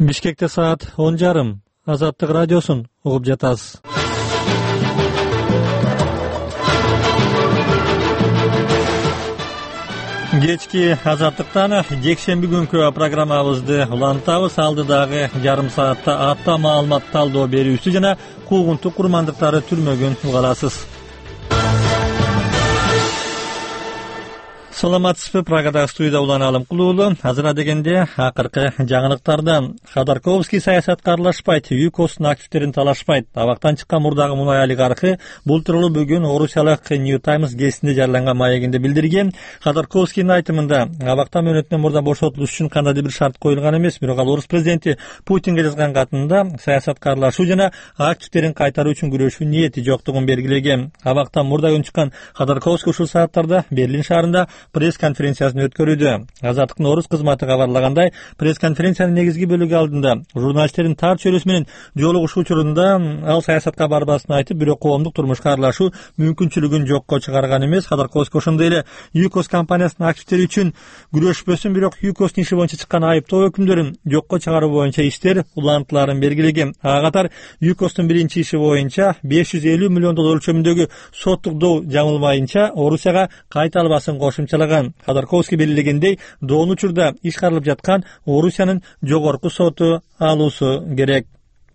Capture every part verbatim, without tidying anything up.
Бишкекте саат он жарым. Азаттык радиосун угуп жатасыз. Кечки Азаттыктан жекшемби күнкү программабызды улантабыз. Алдыдагы жарым саатта атта маалымат талдоо берүүсү жана куугунтук курмандыктары түрмөгүн угаласыз. Саламатсызбы, Прагадагы студияда Улан Алымкулуулу. Азыр дегенде акыркы жаңылыктардан. Ходорковский саясатка аралашпайт, ЮКОстун активдерин талашпайт. Абактан чыккан мурдагы мунай олигархы бул тууралуу бүгүн орусиялык New Times гезитинде жарыяланган маегинде билдирген. Ходорковскийдин айтымында абактан мөөнөтүнөн мурда бошотулуш үчүн кандайдыр бир шарт коюлган эмес, бирок ал орус президенти Путинге жазган катында саясатка аралашуу жана активдерин кайтаруу үчүн күрөшүү ниети жоктугун белгилеген. Абактан мурда күн чыккан Ходорковский ушул сааттарда Берлин шаарында пресс-конференциясын өткөрүүдө. Азаттыктын орус кызматы кабарлагандай, пресс-конференциянын негизги бөлүгү алдында журналисттердин тар чөйрөсү менен жолугушуу учурунда ал саясатка барбасын айтып, бирок коомдук турмушка аралашуу мүмкүнчүлүгүн жокко чыгарган эмес. Ходорковский ошондой эле ЮКОс компаниясынын активдери үчүн күрөшпөсүн, бирок ЮКОстун иши боюнча чыккан айыптоо өкүмдөрүн жокко чыгаруу боюнча иштер улантыларын белгилеген. Ага катар ЮКОстун биринчи иши боюнча беш жүз элүү миллион доллар өлчөмүндөгү соттук доо жамылмайынча Орусияга кайта албасын кошумчалаган. Ходорковский белгилегендей, доон учурда иш каралып жаткан Орусиянын жогорку соту алуусу керек.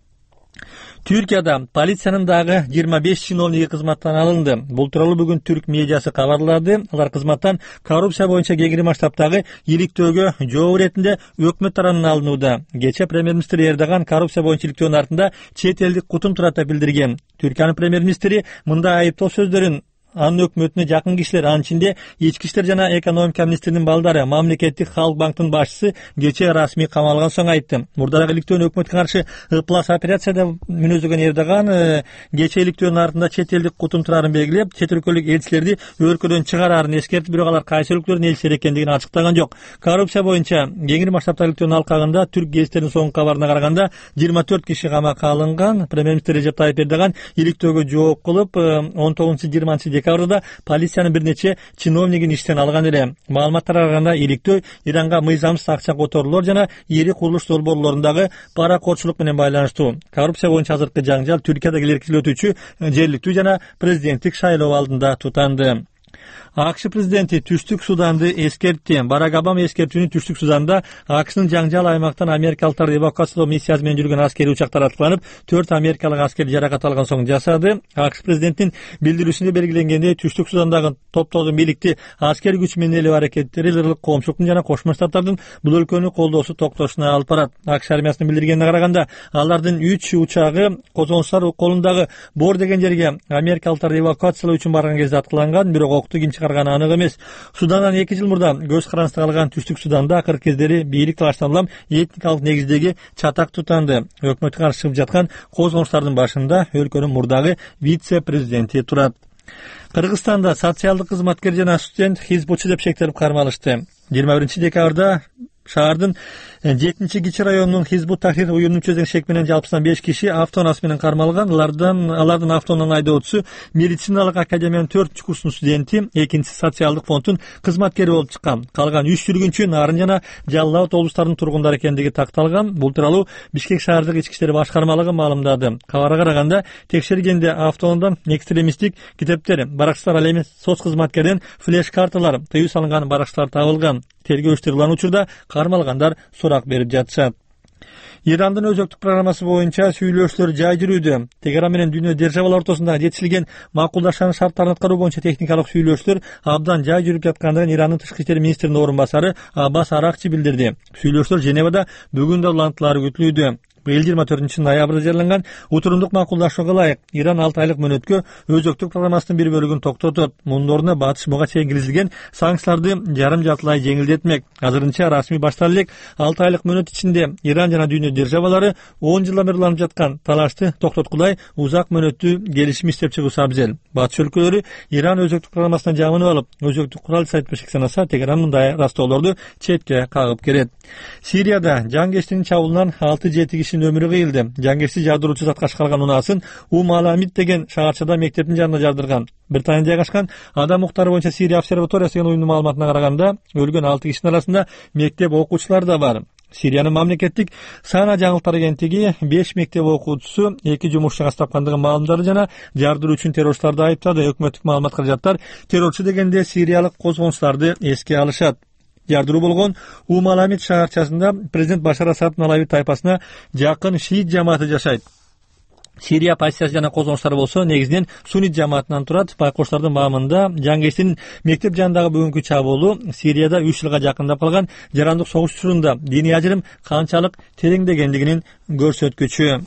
Түркияда полициянын дагы жыйырма беш чиновниги кызматтан алынды. Бул тууралуу бүгүн түрк медиасы кабарлады. Алар кызматтан коррупция боюнча кеңири масштабтагы иликтөөгө жооп иретинде өкмөт тарабынан алынууда. Кечээ премьер-министр Эрдоган коррупция боюнча иликтөөнүн артында чет элдик кутум турат деп билдирген. Түркиянын премьер-министри мындай айыптоо сөздөрүн анын өкмөтүнө жакын кишилер, анын ичинде ички иштер жана экономика министринин балдары, мамлекеттик Халк банктын башчысы кечээ расмий камалган соң айтты. Мурдагы иликтөөнү өкмөткө каршы ыплас операция деп мүнөздөгөн Эрдоган кечээ иликтөөнүн артында чет элдик кутум турарын белгилеп, чет өлкөлүк элчилерди өлкөдөн чыгарарын эскертип, бирок алар кайсы өлкөлөрдүн элчилери экендигин ачыктаган жок. Коррупция боюнча кеңири масштабтагы иликтөөнүн алкагында түрк гезиттеринин соңку кабарына караганда жыйырма төрт киши камакка алынган. Премьер-министр Режеп Тайип Эрдоган иликтөөгө жооп кылып, он тогузунчу жыйырманчы декабрда полициянын бир нече чиновнигин иштен алган эле. Маалыматтарга караганда иликтөө Иранга мыйзамсыз акча которуулар жана ири курулуш долбоорлорундагы паракотчулук менен байланыштуу. Коррупция боюнча азыркы жаңжал Түркияда келеркилүү өтүүчү жергиликтүү жана президенттик шайлоо алдында тутанды. АКШ президенти Түштүк Суданды эскертти. Барак Обама эскертүүнү Түштүк Суданда АКШнын жаңжал аймактан америкалыктарды эвакуациялоо миссиясы менен жүргөн аскерий учактар аткыланып, төрт америкалык аскер жаракат алган соң жасады. АКШ президентинин билдирүүсүндө белгиленгендей, Түштүк Судандагы топтогу бийликти аскер күч менен элүү аракеттери лырылык коомчулуктун жана Кошмо Штаттардын бул өлкөнү колдоосу токтошуна алып барат. АКШ армиясынын билдиргенине караганда, алардын үч учагы козгонуштар колундагы Бор деген жерге америкалыктарды эвакуациялоо үчүн барган кезде аткыланган, бирок окту ким чыгарганы анык эмес. Судандан эки жыл мурда көз карандысына калган Түштүк Суданда акыркы кездери бийлик талаштан улам этникалык негиздеги чатак тутанды. Өкмөткө каршы чыгып жаткан козгонуштардын башында өлкөнүн мурдагы вице-президенти турат. Кыргызстанда социалдык кызматкер жана студент хизбутчу деп шектелип кармалышты. жыйырма биринчи декабрда шаардын жетинчи Кичи районунун Хизбут Тахрир уюмунун чөзөң шек менен жалпысынан беш киши автоунаасы менен кармалган. Алардан алардын автоунан айдоочусу медициналык академиянын төртүнчү курсунун студенти, экинчиси социалдык фонддун кызматкери болуп чыккан. Калган үч жүргүнчү Нарын жана Жалал Абад облустарынын тургундары экендиги такталган. Бул тууралуу Бишкек шаардык ички иштер башкармалыгы маалымдады. Кабарга караганда, текшергенде автоундан экстремисттик китептер, баракчылар, ал эми соц кызматкерден флеш карталар, тыюу салынган баракчылар табылган. Тергөө иштери улан учурда кармалгандар сурак берип жатышат. Ирандын өзөктүк программасы боюнча сүйлөшүүлөр жай жүрүүдө. Тегеран менен дүйнө державалар ортосунда жетишилген макулдашкан шарттарын аткаруу боюнча техникалык сүйлөшүүлөр абдан жай жүрүп жаткандыгын Ирандын тышкы иштер министринин орун басары Аббас Аракчи билдирди. Сүйлөшүүлөр Женевада бүгүн да улантылары күтүлүүдө. Быйыл жыйырма төртүнчү ноябрда жарыяланган утурундук макулдашууга ылайык Иран алты айлык мөөнөткө өзөктүк программасынын бир бөлүгүн токтотот. Мунун ордуна батыш буга чейин киргизилген санкцияларды жарым жартылай жеңилдетмек. Азырынча расмий баштала элек алты айлык мөөнөт ичинде Иран жана дүйнө державалары он жылдан бери уланып жаткан талашты токтоткулай узак мөөнөттүү келишим иштеп чыгуусу абзел. Батыш өлкөлөрү Иран өзөктүк программасынан жамынып алып, өзөктүк курал сайтпешек санаса, Тегеран мындай растоолорду четке кагып келет. Сирияда жангештин чабуулунан алты жети кишинин өмүрү кыйылды. Жангешти жардыруучу затка ашкарган унаасын Ум Аламид деген шаарчада мектептин жанына жардырган. Британияда жайгашкан Адам укуктары боюнча Сирия обсерваториясы деген уюмдун маалыматына караганда, өлгөн алты кишинин арасында мектеп окуучулары да бар. Сириянын мамлекеттик саана жаңылыктар агенттиги беш мектеп окуучусу эки жумушчу тапкандыгы маалымдады жана жардыруу үчүн террорчуларды айыптады. Өкмөттүк маалымат каражаттар террорчу дегенде сириялык козгончтарды эске алышат. Жардыруу болгон Умаламид шаарчасында президент Башар Асаддын Алави тайпасына жакын шиит жамааты жашайт. Сирия оппозициясы жана козгончтары болсо негизинен суннит жамаатынан турат. Байкоштардын маамында Жаңгештин мектеп жанындагы бүгүнкү чабуулу Сирияда үч жылга жакындап калган жарандык согуш учурунда диний ажырым канчалык тереңдегендигинин көрсөткүчү.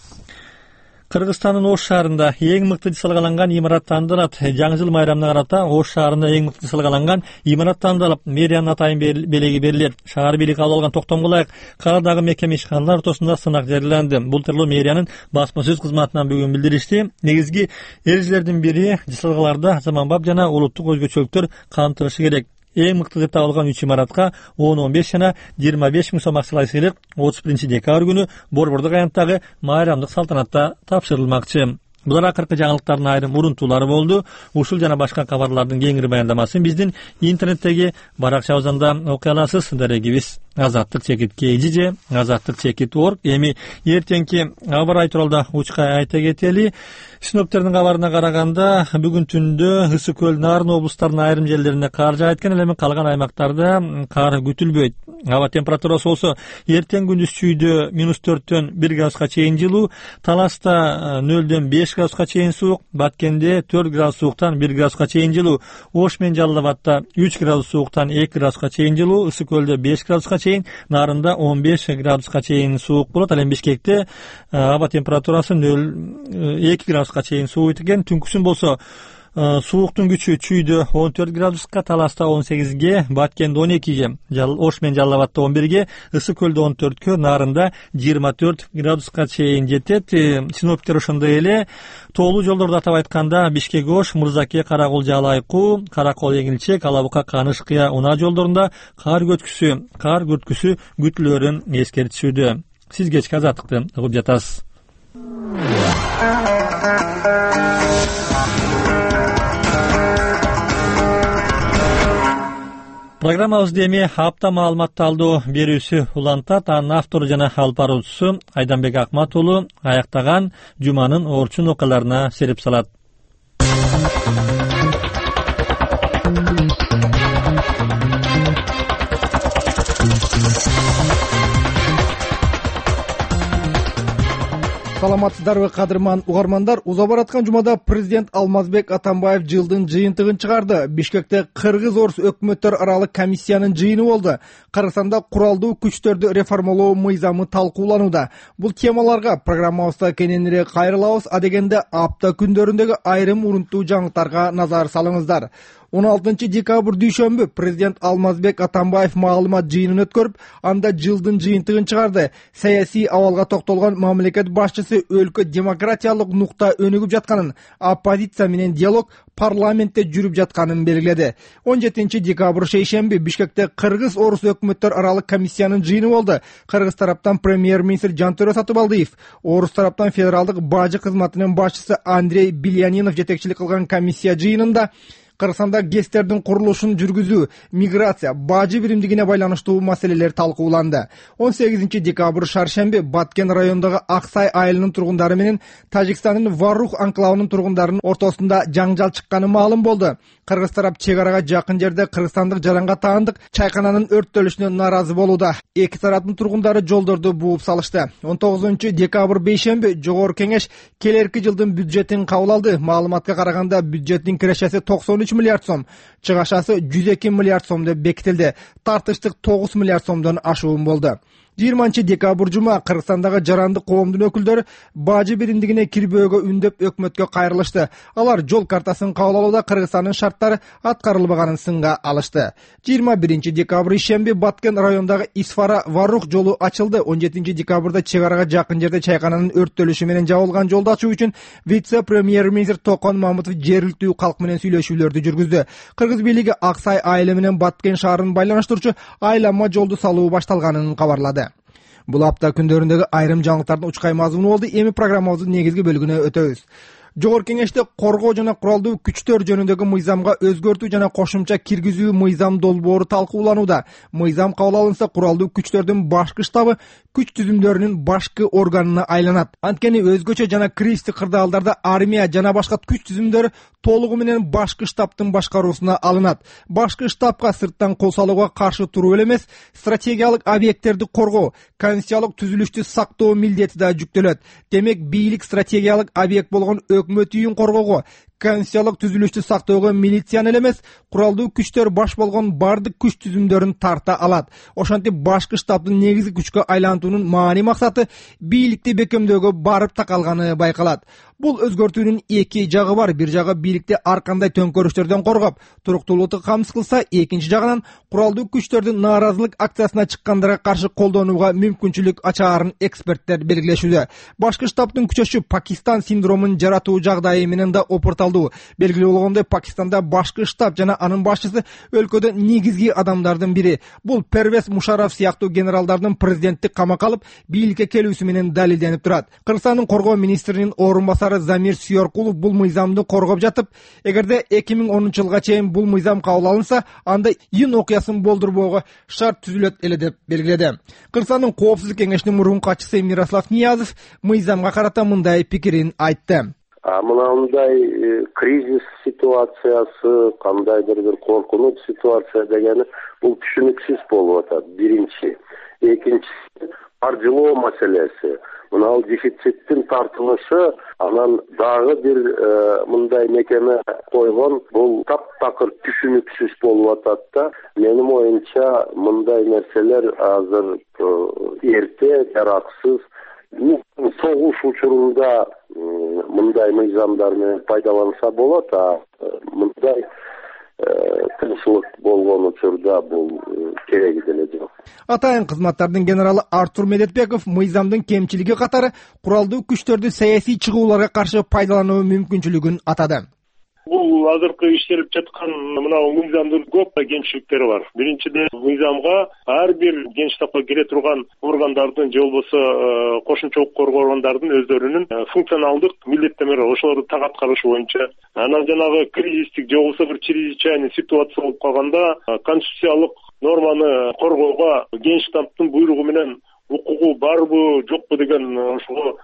Кыргызстандын Ош шаарында эң мыкты салгаланган имарат тандалат. Жаңы жыл майрамына карата Ош шаарында эң мыкты салгаланган имарат тандалып, мэриянын атайын белеги берилет. Шаар бийлиги кабыл алган токтомго ылайык кааладагы мекеме ишканалар ортосунда сынак жарыяланды. Бул тууралуу мэриянын басма сөз кызматынан бүгүн билдиришти. Негизги эрежелердин бири салгаларда заманбап жана улуттук өзгөчөлүктөр камтылышы керек. Эң мыкты деп табылган үч имаратка он он беш жана жыйырма беш миң сом акчалай сыйлык отуз биринчи декабрь күнү Борбордук аянттагы майрамдык салтанатта тапшырылмакчы. Булар акыркы жаңылыктардын айрым урунтуулары болду. Ушул жана башка кабарлардын кеңири баяндамасын биздин интернеттеги баракчабызда окуй аласыз. Дарегибиз азаттык чекит кей же азаттык чекит орг. Эми эртеңки аба ырайы тууралуу учка айта кетели. Синоптиктердин кабарына караганда бүгүн түндө Ысык көл, Нарын облустарынын айрым жерлерине кар жаайт экен, эми калган аймактарда кар күтүлбөйт. Аба температурасы болсо эртең күндүз чүйдө минус төрттөн бир градуска чейин жылуу, Таласта нөлдөн беш градуска чейин суук, Баткенде төрт градус сууктан бир градуска чейин жылуу, Ош менен Жалал Абадта үч градус сууктан эки градуска чейин жылуу, Ысык көлдө беш градуска чейин, Нарында он беш градуска чейин суук болот. Ал эми Бишкекте аба температурасы нөл эки градуска чейин сууйт экен. Түнкүсүн болсо сууктун күчү чүйдө он төрт градуска, Таласта он сегизге, Баткенде он экиге, Ош менен Жалал Абадта он бирге, Ысык көлдө он төрткө, Нарында жыйырма төрт градуска чейин жетет. Синоптиктер ошондой эле тоолуу жолдорду атап айтканда Бишкек Ош, Мырзаке, Каракол, Жалайкуу, Каракол, Эңилчек, Алабука, Каныш, Кыя, Унаа жолдорунда кар көткүсү, кар күткүсү күтүлөрүн эскертишүүдө. Сиз кечки азаттыкты угуп жатасыз. Программабызды эми апта маалыматты алдоо берүүсү улантат. Анын автору жана алып баруучусу Айданбек Акмат уулу аяктаган жуманын орчун окуяларына серип салат. Саламатсыздарбы кадырман угармандар. Уза бараткан жумада президент Алмазбек Атамбаев жылдын жыйынтыгын чыгарды. Бишкекте кыргыз-орус өкмөттөр аралык комиссиянын жыйыны болду. Кыргызстанда куралдуу күчтөрдү реформалоо мыйзамы талкууланууда. Бул темаларга программабызда кененирээк кайрылабыз. А дегенде апта күндөрүндөгү айрым урунттуу жаңылыктарга назар салыңыздар. он алтынчы декабрь дүйшөмбү президент Алмазбек Атамбаев маалымат жыйынын өткөрүп, анда жылдын жыйынтыгын чыгарды. Саясий абалга токтолгон мамлекет башчысы өлкө демократиялык нукта өнүгүп жатканын, оппозиция менен диалог парламентте жүрүп жатканын белгиледи. он жетинчи декабрь шейшемби Бишкекте кыргыз-орус өкмөттөр аралык комиссиянын жыйыны болду. Кыргыз тараптан премьер-министр Жантөрө Сатыбалдиев, орус тараптан федералдык бажы кызматынын башчысы Андрей Билянинов жетекчилик кылган комиссия жыйынында Кыргызстанда ГЭСтердин курулушун жүргүзүү, миграция, бажы биримдигине байланыштуу маселелер талкууланды. он сегизинчи декабрь шаршемби Баткен районундагы Аксай айылынын тургундары менен Тажикстандын Варух анклавынын тургундарынын ортосунда жаңжал чыкканы маалым болду. Кыргыз тарап чек арага жакын жерде кыргызстандык жаранга таандык чайкананын өрттөлүшүнө нааразы болууда. Эки тараптын тургундары жолдорду бууп салышты. он тогузунчу декабрь бейшемби Жогорку Кеңеш келерки жылдын бюджетин кабыл алды. Маалыматка караганда бюджеттин кирешеси токсон үч миллиард сом, чыгашасы жүз эки миллиард сом деп бекитилди. Тартыштык тогуз миллиард сомдон ашуун болду. жыйырманчы декабрь жума Кыргызстандагы жарандык коомдун өкүлдөрү бажы биримдигине кирбөөгө үндөп өкмөткө кайрылышты. Алар жол картасын кабыл алууда Кыргызстандын шарттары аткарылбаганын сынга алышты. жыйырма биринчи декабрь ишемби Баткен районундагы Исфара Варух жолу ачылды. он жетинчи декабрда чек арага жакын жерде чайкананын өрттөлүшү менен жабылган жолду ачуу үчүн вице-премьер-министр Токон Мамытов жергиликтүү калк менен сүйлөшүүлөрдү жүргүздү. Кыргыз бийлиги Аксай айылы менен Баткен шаарын байланыштырчу айланма жолду салуу башталганын кабарлады. Бул апта күндөрүндөгү айрым жаңылыктардын учкай мазмуну болду. Эми программабыздын негизги бөлүгүнө өтөбүз. Жогорку Кеңеште коргоо жана куралдуу күчтөр жөнүндөгү мыйзамга өзгөртүү жана кошумча киргизүү мыйзам долбоору талкууланууда. Мыйзам кабыл алынса, куралдуу күчтөрдүн башкы штабы күч түзүмдөрүнүн башкы органына айланат. Анткени өзгөчө жана кризистик кырдаалдарда армия жана башка күч түзүмдөрү толугу менен башкы штабтын башкаруусуна алынат. Башкы штабка сырттан кол салууга каршы туруу эле эмес, стратегиялык объекттерди коргоо, конституциялык түзүлүштү сактоо милдети да жүктөлөт. Демек, бийлик стратегиялык объект болгон өкмөт үйүн коргоого, конституциялык түзүлүштү сактоого милицияны эле эмес, куралдуу күчтөр баш болгон бардык күч түзүмдөрүн тарта алат. Ошентип, башкы штабтын негизги күчкө айлантуунун маани максаты бийликти бекемдөөгө барып такалганы байкалат. Бул өзгөртүүнүн эки жагы бар. Бир жагы бийликти ар кандай төңкөрүштөрдөн коргоп, туруктуулукту камсыз кылса, экинчи жагынан куралдуу күчтөрдүн нааразылык акциясына чыккандарга каршы колдонууга мүмкүнчүлүк ачаарын эксперттер белгилешүүдө. Башкы штабтын күчөшү Пакистан синдромун жаратуу жагдайы менен да опурталдуу. Белгилүү болгондой, Пакистанда башкы штаб жана анын башчысы өлкөдө негизги адамдардын бири. Бул Первез Мушараф сыяктуу генералдардын президенттик камакка алып, бийликке келүүсү менен далилденип турат. Кыргызстандын коргоо министринин орун басары Замир Сүйөркулов бул мыйзамды коргоп жатып, эгерде эки миң онунчу жылга чейин бул мыйзам кабыл алынса, анда июнь окуясын болдурбоого шарт түзүлөт эле деп белгиледи. Кыргызстандын Коопсуздук кеңешинин мурунку катчысы Мирослав Ниязов мыйзамга карата мындай пикирин айтты. Мындай кризис ситуациясы, кандайдыр бир коркунуч ситуация дегени бул түшүнүксүз болуп атат. Биринчи, экинчиси каржылоо маселеси. Мынау дефициттин тартылышы, анан дагы бир мындай мекеме койгон, бул таптакыр түшүнүксүз болуп атат да. Менин оюмча, мындай нерселер азыр эрте, жараксыз. Согуш учурунда мындай мыйзамдар менен пайдаланса болот, а мындай тынччылык болгон учурда бул кереги деле жок. Атайын кызматтардын генералы Артур Медетбеков мыйзамдын кемчилиги катары куралдуу күчтөрдү саясий чыгууларга каршы пайдалануу мүмкүнчүлүгүн атады. Бул азыркы иштелип жаткан мынау мыйзамдын көп кемчиликтери бар. Биринчиден, мыйзамга ар бир генштабка кире турган органдардын же болбосо кошумча коргоо органдардын өздөрүнүн функционалдык милдеттенмелери, ошолорду так аткарыш боюнча. Анан жанагы кризистик же болбосо бир чрезвычайный ситуация болуп калганда конституциялык норманы коргоого генштабтын буйругу менен укугу барбы, жокпу деген ошого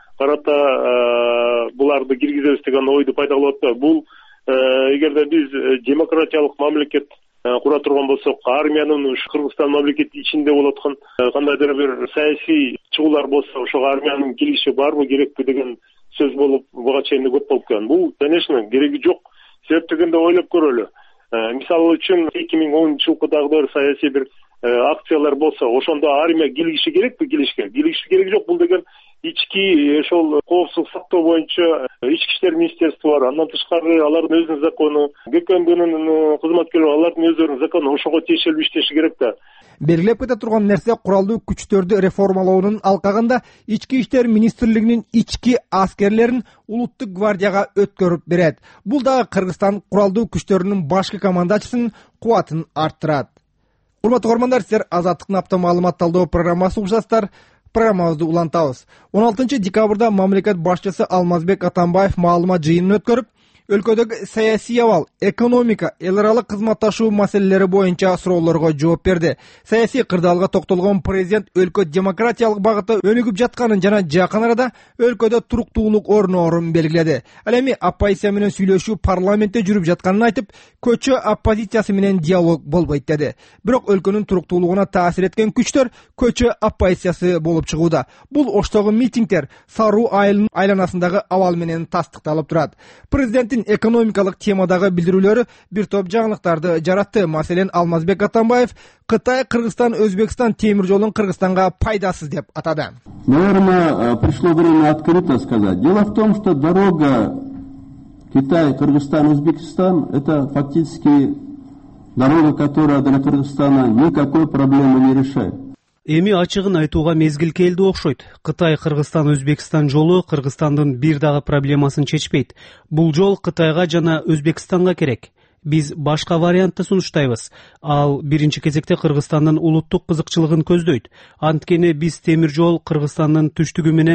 карата буларды киргизебиз деген ойду пайда кылып атат. Бул эгерде биз демократиялык мамлекет кура турган болсок, армиянын Кыргызстан мамлекети ичинде болуп аткан кандайдыр бир саясий чыгуулар болсо, ошого армиянын кириши барбы, керекпи деген сөз болуп, буга чейин көп болуп келген. Бул, конечно, кереги жок. Себеп дегенде ойлоп көрөлү. Мисалы үчүн эки миң онунчу жылкыдагы саясий бир акциялар болсо, ошондо армия килиши керекпи, килишке? Килиши кереги жок. Бул деген ички ошол коопсуздук сактоо боюнча ички иштер министерствосу бар. Андан тышкары алардын өзүнүн закону, ГКМБнын кызматкерлери алардын өздөрүнүн закону, ошого тиешелүү иштеши керек да. Белгилеп кете турган нерсе, куралдуу күчтөрдү реформалоонун алкагында ички иштер министрлигинин ички аскерлерин улуттук гвардияга өткөрүп берет. Бул дагы Кыргызстан куралдуу күчтөрүнүн башкы командачысынын кубатын арттырат. Урматтуу көрөрмандар, силер Азаттыктын апта маалымат талдоо программасы угушасыздар. Программабызды улантабыз. он алтынчы декабрда мамлекет башчысы Алмазбек Атамбаев маалымат жыйынын өткөрүп, өлкөдөгү саясий абал, экономика, эл аралык кызматташуу маселелери боюнча суроолорго жооп берди. Саясий кырдаалга токтолгон президент өлкө демократиялык багытта өнүгүп жатканын жана жакын арада өлкөдө туруктуулук орноорун белгиледи. Ал эми оппозиция менен сүйлөшүү парламентте жүрүп жатканын айтып, көчө оппозициясы менен диалог болбойт деди. Бирок өлкөнүн туруктуулугуна таасир эткен күчтөр көчө оппозициясы болуп чыгууда. Бул оштогу митингдер Саруу айылынын айланасындагы абал менен тастыкталып турат. Президенттин экономикалык темадагы билдирүүлөрү бир топ жаңылыктарды жаратты. Маселен, Алмазбек Атамбаев Кытай, Кыргызстан, Өзбекстан темир жолун Кыргызстанга пайдасыз деп атады. Наверное, пришло время открыто сказать. Дело в том, что дорога Китай, Кыргызстан, Узбекистан – это фактически дорога, которая для Кыргызстана никакой проблемы не решает. Эми ачыгын айтууга мезгил келди окшойт. Кытай, Кыргызстан, Өзбекстан жолу Кыргызстандын бир дагы проблемасын чечпейт. Бул жол Кытайга жана Өзбекстанга керек. Биз башка вариантты сунуштайбыз. Ал биринчи кезекте Кыргызстандын улуттук кызыкчылыгын көздөйт. Анткени биз темир жол Кыргызстандын түштүгү менен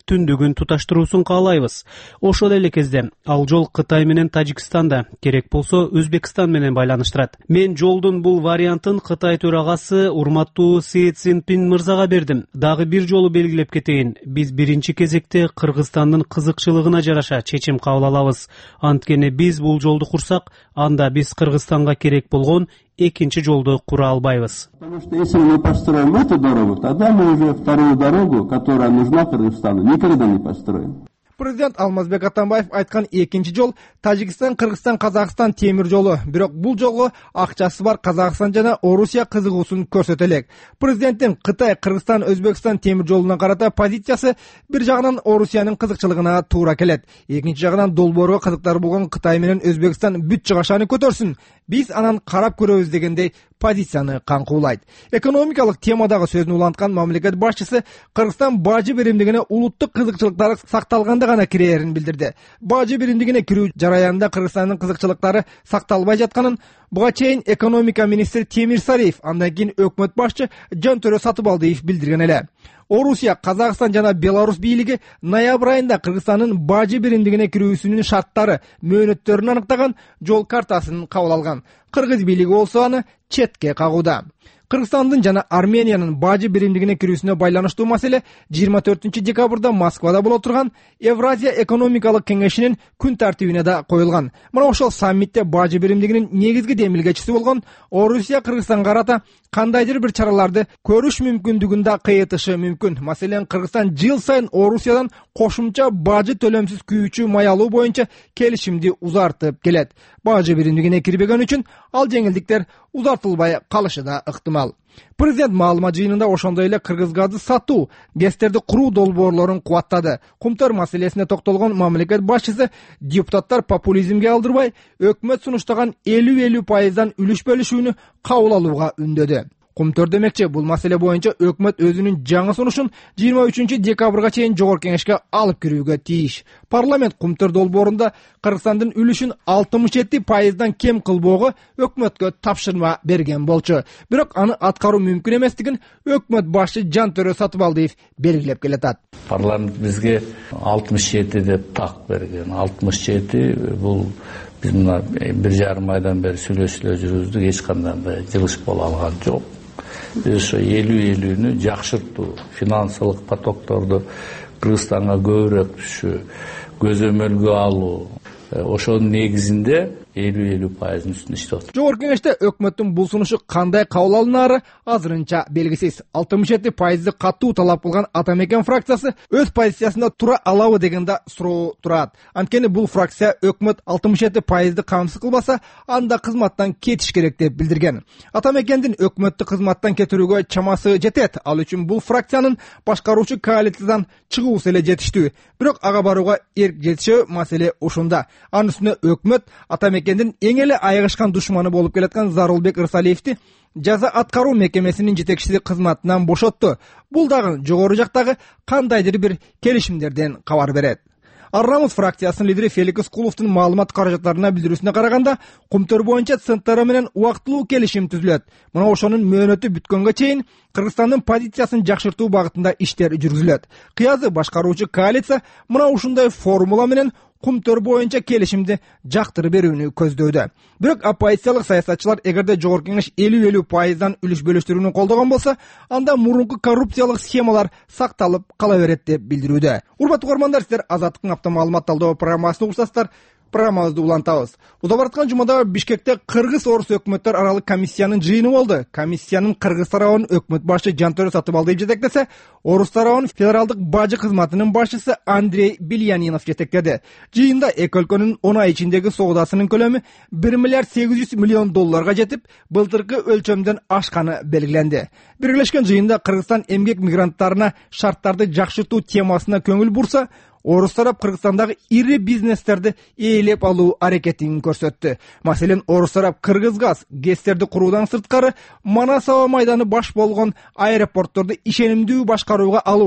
түндүгүн туташтыруусун каалайбыз. Ошол эле кезде ал жол Кытай менен Тажикстанда, керек болсо Өзбекстан менен байланыштырат. Мен жолдун бул вариантын Кытай төрагасы урматтуу Си Цзиньпин мырзага бердим. Дагы бир жолу белгилеп кетейин, биз биринчи кезекте Кыргызстандын кызыкчылыгына жараша чечим кабыл алабыз. Анткени биз бул жолду курсак, анда биз Кыргызстанга керек болгон экинчи жолду кура албайбыз. Потому что если мы построим эту дорогу, тогда мы уже вторую дорогу, которая нужна Кыргызстану, никогда не построим. Президент Алмазбек Атамбаев айткан экинчи жол Тажикстан, Кыргызстан, Казакстан темир жолу. Бирок бул жолго акчасы бар Казакстан жана Орусия кызыгуусун көрсөтө элек. Президенттин Кытай, Кыргызстан, Өзбекстан темир жолуна карата позициясы бир жагынан Орусиянын кызыкчылыгына туура келет. Экинчи жагынан долбоорго кызыктар болгон Кытай менен Өзбекстан бүт чыгашаны көтөрсүн. Биз анан карап көрөбүз дегендей позицияны каңкуулайт. Экономикалык темадагы сөзүн уланткан мамлекет башчысы Кыргызстан бажы беримдигине улуттук кызыкчылыктары сакталганда гана кирээрин билдирди. Бажы беримдигине кирүү жараянында Кыргызстандын кызыкчылыктары сакталбай жатканын буга чейин экономика министри Темир Сариев, андан кийин өкмөт башчы Жантөрө Сатыбалдиев билдирген эле. Орусия, Казакстан жана Беларусь бийлиги ноябрь айында Кыргызстандын бажы беримдигине кирүүсүнүн шарттары, мөөнөттөрүн анықтаган жол картасын кабыл алган. Кыргыз бийлиги болсо аны четке кагууда. Кыргызстандын жана Армениянын бажы беримдигине кирүүсүнө байланыштуу маселе жыйырма төртүнчү декабрда Москвада боло турган Евразия экономикалык кеңешинин күн тартибине да коюлган. Мына ошол саммитте бажы беримдигинин негизги демилгечиси болгон Орусия Кыргызстанга карата кандайдыр бир чараларды көрүш мүмкүндүгүн да кыйытышы мүмкүн. Маселен, Кыргызстан жыл сайын Орусиядан кошумча бажы төлөмсүз күйүүчү май алуу боюнча келишимди узартып келет. Бажы беримдигине кирбеген үчүн ал жеңилдиктер узартылбай калышы да ыктымал. Президент маалымат жыйынында ошондой эле кыргыз газды сатуу, ГЭСтерди куруу долбоорлорун кубаттады. Кумтөр маселесине токтолгон мамлекет башчысы депутаттар популизмге алдырбай, өкмөт сунуштаган элүү элүү пайыздан үлүш бөлүшүүнү кабыл алууга үндөдү. Кумтөр демекчи, бул маселе боюнча өкмөт өзүнүн жаңы сунушун жыйырма үчүнчү декабрга чейин жогорку кеңешке алып кирүүгө тийиш. Парламент Кумтөр долбоорунда Кыргызстандын үлүшүн алтымыш жети пайыздан кем кылбоого өкмөткө тапшырма берген болчу. Бирок аны аткаруу мүмкүн эместигин өкмөт башчы Жантөрө Сатыбалдиев белгилеп келатат. Парламент бизге алтымыш жети деп так берген. алтымыш жети бул биз мына бир жарым айдан бери сүйлөшүп жүрүбүздүк, эч кандай жылыш боло алган жок. Биз ошо элүү элүүнү жакшыртуу, финансылык потокторду Кыргызстанга көбүрөөк түшүү, көзөмөлгө алуу, ошонун негизинде элүү элүү пайыздын үстүндө иштеп атат. Жогорку кеңеште өкмөттүн бул сунушу кандай кабыл алынаары азырынча белгисиз. алтымыш жети пайызды катуу талап кылган Атамекен фракциясы өз позициясында тура алабы дегенде суроо турат. Анткени бул фракция өкмөт алтымыш жети пайызды камсыз кылбаса, анда кызматтан кетиш керек деп билдирген. Атамекендин өкмөттү кызматтан кетирүүгө чамасы жетет. Ал үчүн бул фракциянын башкаруучу коалициядан чыгуусу эле жетиштүү. Бирок ага барууга эрк жетишөө маселе ушунда. Анын үстүнө өкмөт Атамекендин эң эле айыгышкан душманы болуп келаткан Зарулбек Ырсалиевди жаза аткаруу мекемесинин жетекчиси кызматынан бошотту. Бул дагы жогору жактагы кандайдыр бир келишимдерден кабар берет. Арнамыз фракциясынын лидери Феликс Куловдун маалымат каражаттарына билдирүүсүнө караганда, Кумтөр боюнча ЦНТР менен убактылуу келишим түзүлөт. Мына ошонун мөөнөтү бүткөнгө чейин Кыргызстандын позициясын жакшыртуу багытында иштер жүргүзүлөт. Кыязы башкаруучу коалиция мына ушундай формула менен Кумтөр боюнча келишимди жактырып берүүнү көздөдө. Бирок оппозициялык саясатчылар эгерде жогорку кеңеш элүү элүү пайыздан үлүш бөлүштүрүүнү колдогон болсо, анда мурунку коррупциялык схемалар сакталып кала берет деп билдирүүдө. Урматтуу угармандар, сиздер Азаттыктын апта маалымат талдоо программасын угсаңыздар, программабызды улантабыз. Уда бараткан жумада Бишкекте Кыргыз-Орус өкмөттөр аралык комиссиянын жыйыны болду. Комиссиянын Кыргыз тарабын өкмөт башчы Жантөрө Сатыбалдиев жетектесе, Орус тарабын федералдык бажы кызматынын башчысы Андрей Бельянинов жетектеди. Жыйында эки өлкөнүн он ай ичиндеги соодасынын көлөмү бир миллиард сегиз жүз миллион долларга жетип, былтыркы өлчөмдөн ашканы белгиленди. Биргелешкен жыйында Кыргызстан эмгек мигранттарына шарттарды жакшыртуу темасына көңүл бурса, Орус тарап Кыргызстандагы ири бизнестерди ээлеп алуу аракетин көрсөттү. Маселен, Орус тарап Кыргызгаз ГЭСтерди куруудан сырткары Манас аба майданы баш болгон аэропортторду ишенимдүү башкарууга алуу,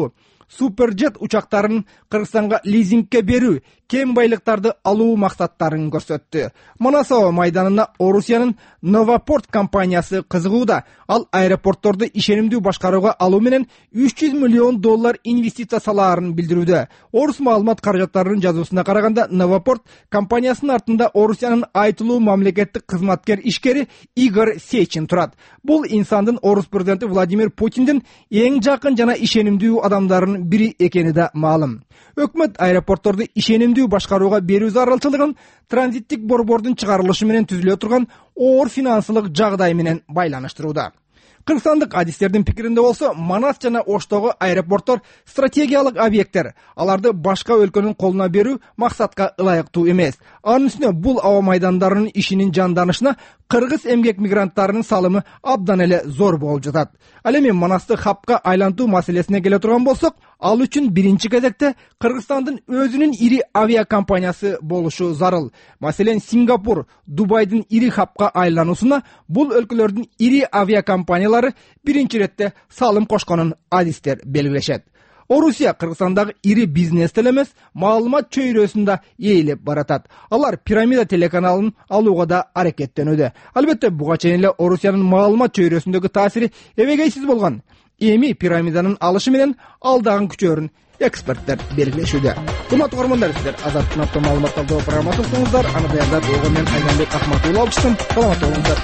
суперджет учактарын Кыргызстанга лизингке берүү, кен байлыктарды алуу максаттарын көрсөттү. Манас аба майданына Орусиянын Новопорт компаниясы кызыгууда. Ал аэропортторду ишенимдүү башкарууга алуу менен үч жүз миллион доллар инвестиция салаарын билдирүүдө. Орус маалымат каражаттарынын жазуусуна караганда, Новопорт компаниясынын артында Орусиянын айтылуу мамлекеттик кызматкер ишкери Игорь Сечин турат. Бул инсандын Орус президенти Владимир Путиндин эң жакын жана ишенимдүү адамдарынын бири экени да маалым. Өкмөт аэропортторду ишенимдүү башкарууга берүү зарылчылыгын транзиттик борбордун чыгарылышы менен түзүлө турган оор финансылык жагдай менен байланыштырууда. Кыргызстандык адистердин пикиринде болсо, Манас жана Оштогу аэропорттор стратегиялык объекттер. Аларды башка өлкөнүн колуна берүү максатка ылайыктуу эмес. Анын үстүнө бул аба майдандарынын ишинин жанданышына кыргыз эмгек мигранттарынын салымы абдан эле зор болуп жатат. Ал эми Манасты хабка айлантуу маселесине келе турган болсок, ал үчүн биринчи кезекте Кыргызстандын өзүнүн ири авиакомпаниясы болушу зарыл. Маселен, Сингапур, Дубайдын ири хабка айлануусуна бул өлкөлөрдүн ири авиакомпаниялары биринчи иретте салым кошконун адистер белгилешет. Орусия Кыргызстандагы ири бизнес элемес, маалымат чөйрөсүндө ээлеп баратат. Алар Пирамида телеканалын алууга да аракеттенүүдө. Албетте, буга чейин эле Орусиянын маалымат чөйрөсүндөгү таасири эбегейсиз болгон. Эми Пирамиданын алышы менен ал дагы күчөөрүн эксперттер белгилешүүдө. Урматтуу көрөрмандар, сиздер Азаттын автор маалымат талдоо программасындасыздар. Аны даярдап болгон мен Айданбек Акматулла алчысым. Саламат болуңуздар.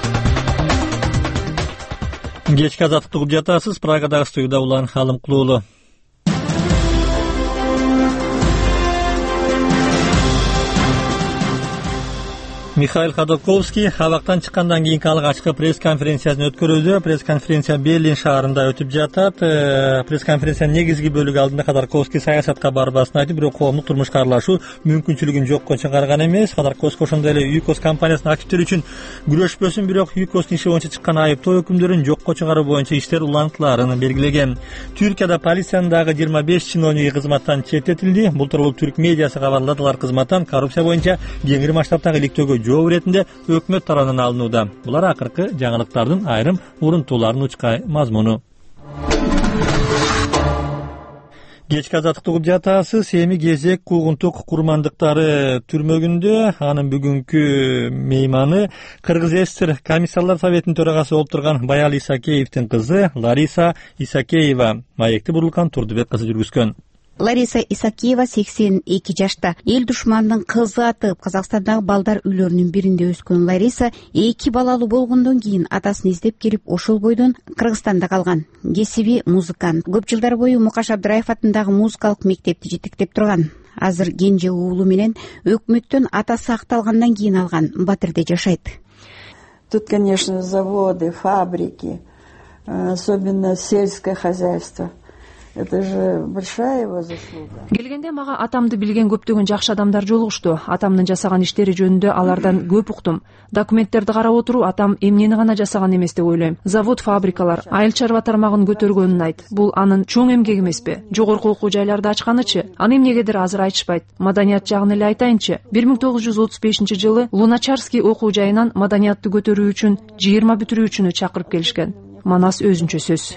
Кечки азаттыкты угуп жатасыз. Прагадагы студияда Улан Халымкулуулу. Михаил Ходорковский абактан чыккандан кийинки алгы ачкы пресс-конференциясын өткөрүүдө. Пресс-конференция Берлин шаарында өтүп жатат. Пресс-конференциянын негизги бөлүгү алдында Ходорковский саясатка барбасын айтып, бирок коомдук турмушка аралашуу мүмкүнчүлүгүн жокко чыгарган эмес. Ходорковский ошондой эле ЮКОС компаниясынын активдери үчүн күрөшпөсүн, бирок ЮКОСтун иши боюнча чыккан айыптоо өкүмдөрүн жокко чыгаруу боюнча иштер улантыларын белгилеген. Түркияда полициянын дагы жыйырма беш чиновниги кызматтан четтетилди. Бул тууралуу түрк медиасы кабарлады. Алар кызматтан коррупция боюнча кеңири масштабтагы иликтөөгө жооп иретинде өкмөт тарабынан алынууда. Булар акыркы жаңылыктардын айрым урунтууларынын учкай мазмуну. Кечки азаттыкты угуп жатасыз. Эми кезек куугунтук курмандыктары түрмөгүндө. Анын бүгүнкү мейманы Кыргыз СССР комиссарлар советинин төрагасы болуп турган Баял Исакеевдин кызы Лариса Исакеева. Маекти Бурлукан Турдубек кызы жүргүзгөн. Лариса Исакеева сексен эки жашта. Эл душмандын кызы атып, Казакстандагы балдар үйлөрүнүн биринде өскөн Лариса эки балалуу болгондон кийин атасын издеп келип, ошол бойдон Кыргызстанда калган. Кесиби музыкант. Көп жылдар бою Мукаш Абдраев атындагы музыкалык мектепти жетектеп турган. Азыр кенже уулу менен өкмөттөн атасы акталгандан кийин алган Батирде жашайт. Тут, конечно, заводы, фабрики, особенно сельское хозяйство. Это же большая его заслуга. Келгенде мага атамды билген көптөгөн жакшы адамдар жолугушту. Атамдын жасаган иштери жөнүндө алардан көп уктум. Документтерди карап отуруу атам эмнени гана жасаган эмес деп ойлойм. Завод, фабрикалар, айыл чарба тармагын көтөргөнүн айт. Бул анын чоң эмгеги эмеспи? Жогорку окуу жайларды ачканычы? Аны эмнегедир азыр айтышпайт. Маданият жагын эле айтайынчы. бир миң тогуз жүз отуз бешинчи жылы Луначарский окуу жайынан маданиятты көтөрүү үчүн жыйырма бүтүрүүчүнү чакырып келишкен. Манас өзүнчө сөз.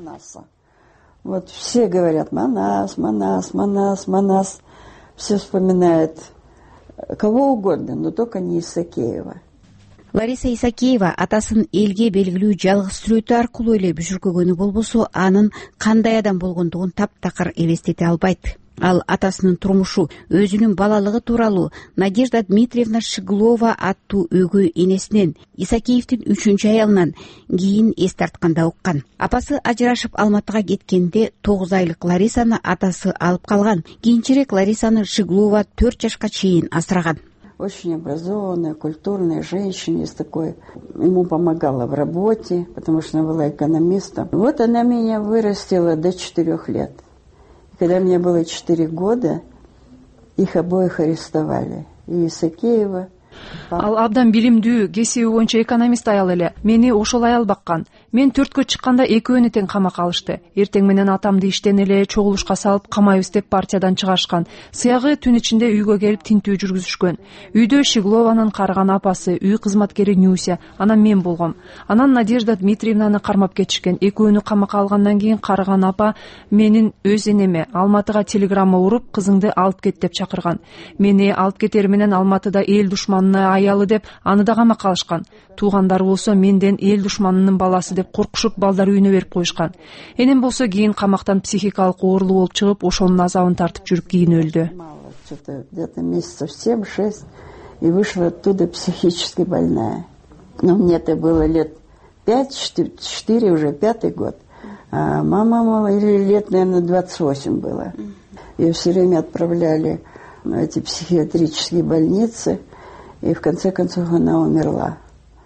Вот все говорят Манас, Манас, Манас, Манас. Все вспоминают кого угодно, но только не Исакеева. Лариса Исакеева атасын элге белгилүү жалгыз сүрөтү аркылуу эле бүжүркөгөнү болбосо, анын кандай адам болгондугун таптакыр элестете албайт. Ал атасынын турмушу, өзүнүн балалыгы тууралуу Надежда Дмитриевна Шиглова аттуу өгөй энесинен, Исакеевдин үчүнчү аялынан кийин эс тартканда уккан. Апасы ажырашып Алматыга кеткенде тогуз айлык Ларисаны атасы алып калган. Кийинчерээк Ларисаны Шиглова төрт жашка чейин асыраган. Очень образованная, культурная женщина, из такой. Ему помогала в работе, потому что она была экономистом. Вот она меня вырастила до четырех лет. Когда мне было четыре года, их обоих арестовали. И Исакеева. Ал абдан билимдүү, кесиби боюнча экономист аял эле. Мени ошол аял баккан. Мен төрткө чыкканда экөөнү тең камакка алышты. Эртең менен атамды иштен эле чогулушка салып камайбыз деп партиядан чыгарышкан. Сыягы түн ичинде үйгө келип тинтүү жүргүзүшкөн. Үйдө Шиглованын карыган апасы, үй кызматкери Нюся, анан мен болгом. Анан Надежда Дмитриевнаны кармап кетишкен. Экөөнү камакка алгандан кийин карыган апа менин өз энеме Алматыга телеграмма уруп, кызыңды алып кет деп чакырган. Мени алып кетер менен Алматыда эл душманына аялы деп аны да камакка алышкан. Туугандары болсо менден эл душманынын баласы деп коркушуп балдар үйүнө берип коюшкан. Энем болсо кийин камактан психикалык оорулуу болуп чыгып, ошонун азабын тартып жүрүп кийин өлдү. Где-то месяцев семь-шесть, и вышла оттуда психически больная. Ну, мне-то было лет пять, четыре, уже пятый год. А мама, мама, или лет, наверное, двадцать восемь было. Ее все время отправляли в эти психиатрические больницы, и в конце концов она умерла.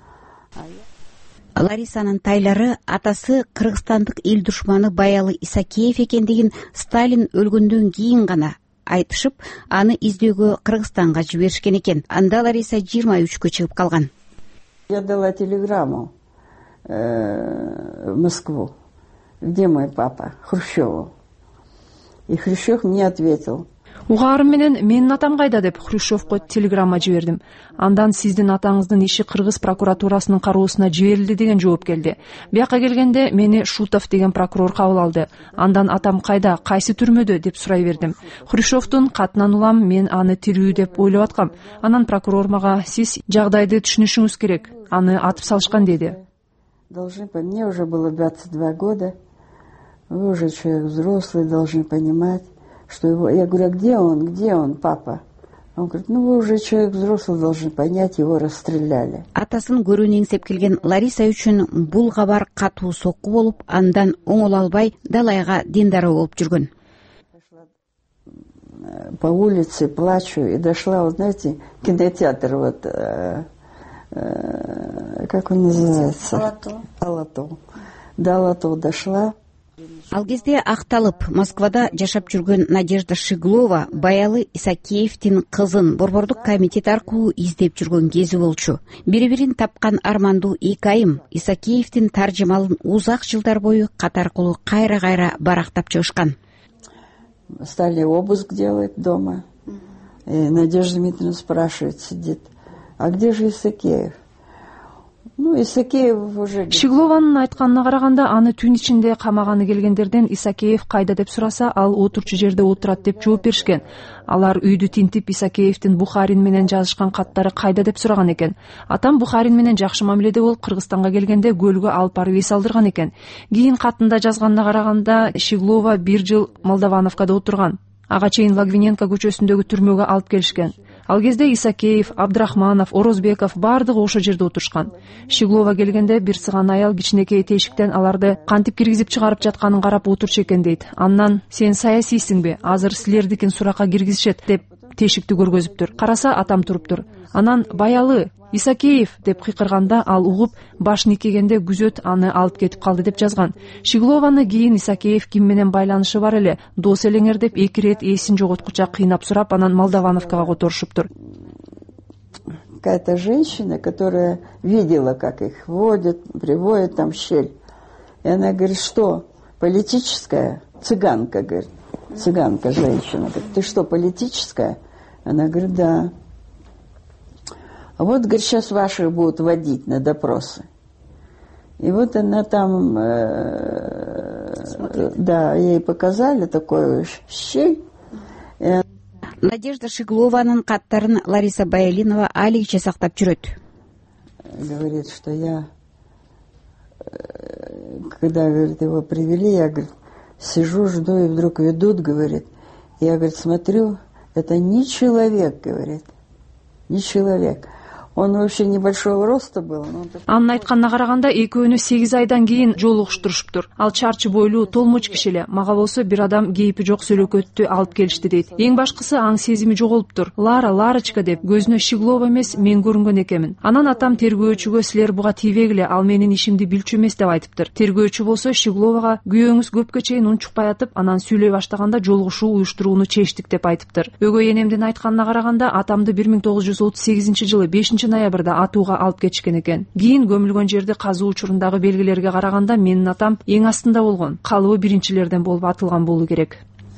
Ларисанын тайлары атасы кыргызстандык эл душманы Баялы Исакеев экендигин Сталин өлгөндөн кийин гана айтышып, аны издөөгө Кыргызстанга жиберишкен экен. Анда Лариса жыйырма үчкө чыгып калган. Я дала телеграмму в Москву. Где мой папа? Хрущеву. И Хрущев мне ответил. Угаарым менен менин атам кайда деп Хрущевко телеграмма жибердим. Андан сиздин атаңыздын иши Кыргыз прокуратурасынын кароосуна жиберилди деген жооп келди. Бияка келгенде мени Шутов деген прокурор кабыл алды. Андан атам кайда, кайсы түрмөдө деп сурай бердим. Хрущевдун катынан улам, мен аны тирүү деп ойлоп аткам. Анан прокурор мага сиз жагдайды түшүнүшүңүз керек. Аны атып салышкан деди. Должны по мне уже было двадцать два года. Вы уже человек взрослый, должны понимать, что его... Я говорю, а где он, где он, папа? Он говорит, ну вы уже человек взрослый, должны понять, его расстреляли. Атасын көрүүнү эңсеп келген Лариса үчүн бул кабар катуу сокку болуп, андан оңоло албай далайга диндару болуп жүргөн. По улице плачу и дошла, вот знаете, кинотеатр, вот, э, э, как он называется? Алатау. Алатау. До Алатау дошла. Ал кезде акталып Москвада жашап жүргөн Надежда Шиглова Баялы Исакеевдин кызын Борбордук комитет аркылуу издеп жүргөн кези болчу. Бири-бирин тапкан армандуу эки айым Исакеевдин таржымалын узак жылдар бою кат аркылуу кайра-кайра барактап чыгышкан. Стали обыск делать дома. И Надежда Дмитриевна спрашивает, сидит, а где же Исакеев? Ну, Исакеев уже... Шиглованын айтканына караганда, аны түн ичинде камаганы келгендерден Исакеев кайда деп сураса, ал отурчу жерде отурат деп жооп беришкен. Алар үйдү тинтип Исакеевдин Бухарин менен жазышкан каттары кайда деп сураган экен. Атам Бухарин менен жакшы мамиледе болуп Кыргызстанга келгенде көлгө алып барып эс алдырган экен. Кийин катында жазганына караганда, Шиглова бир жыл Молдавановкада отурган. Ага чейин Лагвиненко көчөсүндөгү түрмөгө алып келишкен. Ал кезде Исакеев, Абдрахманов, Орозбеков бардыгы ошо жерде отурушкан. Шиглова келгенде бир сыган аял кичинекей тешиктен аларды кантип киргизип чыгарып жатканын карап отурчу экен дейт. Андан сен саясийсиңби? Азыр силердикин суракка киргизишет деп тешикти көргөзүптүр. Караса атам туруптур. Анан Баялы Исакеев деп кыйкырганда ал угуп баш никегенде күзөт аны алып кетип калды деп жазган. Шиглованы кийин Исакеев ким менен байланышы бар эле, дос элеңер деп эки ирет эсин жоготкуча кыйнап сурап, анан Молдавановкага которушуптур. Какая-то женщина, которая видела, как их водят, приводят там в щель. И она говорит, что, политическая? Цыганка, говорит. Цыганка, женщина. Говорит, ты что, политическая? Она говорит, да. А вот, говорит, сейчас ваших будут водить на допросы. И вот она там, э, да, ей показали такую щель. И... Надежда Шиглованын каттарын Лариса Баялинова алигиче сактап жүрөт. Говорит, что я, когда, говорит, его привели, я, говорит, сижу, жду, и вдруг ведут, говорит. Я, говорит, смотрю, это не человек, говорит, не человек. Он вообще небольшого роста был. Анын айтканына караганда экөөнү сегиз айдан кийин жолугуштурушуптур. Ал чарчы бойлуу толмоч киши эле. Мага болсо бир адам кейпи жок сөлөкөттү алып келишти дейт. Эң башкысы аң сезими жоголуптур. Лара, Ларочка деп көзүнө Щеглова эмес мен көрүнгөн экенмин. Анан атам тергөөчүгө силер буга тийбегиле, ал менин ишимди билчү эмес деп айтыптыр. Тергөөчү болсо Щегловага күйөөңүз көпкө чейин унчукпай атып, анан сүйлөй баштаганда жолугушуу уюштурууну чечтик деп айтыптыр. Өгөй энемдин айтканына караганда атамды бир миң тогуз жүз отуз сегизинчи жылы бешинчи ноябрда атууга алып кетишкен экен. Кийин көмүлгөн жерди казуу учурундагы белгилерге караганда менин атам эң астында болгон. Калыбы биринчилерден болуп атылган болуу керек.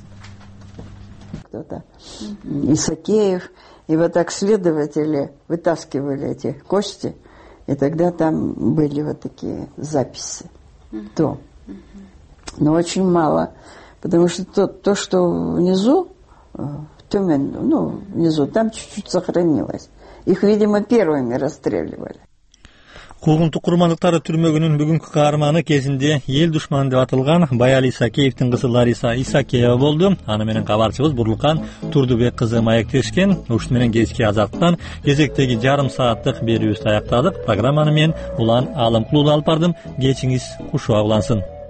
Кто-то Исакеев, и вот так следователи вытаскивали эти кости, и тогда там были вот такие записи. То. Но очень мало, потому что то, то что внизу, в Тюмень, ну, внизу, там чуть-чуть сохранилось. Их, видимо, первыми расстреливали. Куугунтук курмандыктары түрмөгүнүн бүгүнкү каарманы кезинде эл душманы деп атылган Баял Исакеевдин кызы Лариса Исакеева болду. Аны менен кабарчыбыз Бурлукан Турдубек кызы маектешкен. Ушуну менен кечки азаттан кезектеги жарым сааттык берүүбүздү аяктадык. Программаны мен Улан Алымкулуу алып бардым. Кечиңиз кушуа улансын.